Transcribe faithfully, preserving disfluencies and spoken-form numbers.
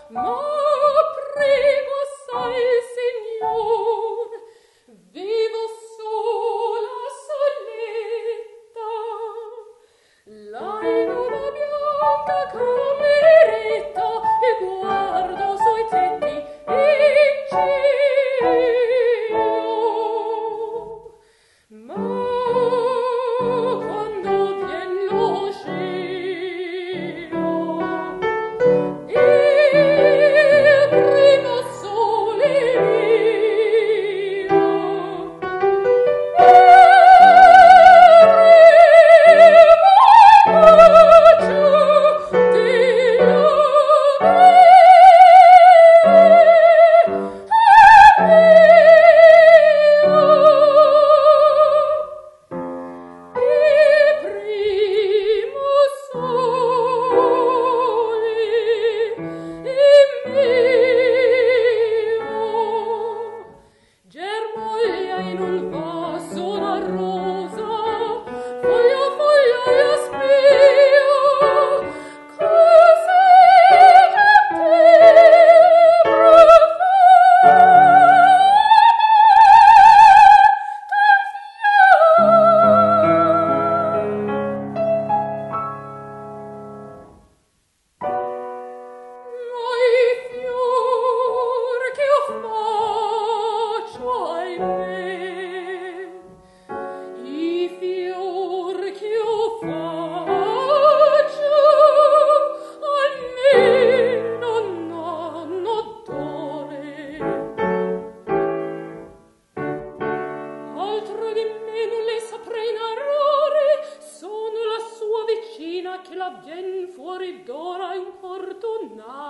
Ma prego assai il Signor, vivo sola, soletta, l'alba bianca cameretta e guardo sui tetti in cielo. Ma quando vien lo sciro, il primo sole mio, il primo bacio germoglia in un vaso una rosa, foglia foglia io spio, così ma i fior che io faccio, ahimè, i fior che io faccio a me non hanno odore. Altro di me non le saprei narrare, sono la sua vicina che la vien fuori d'ora importunare.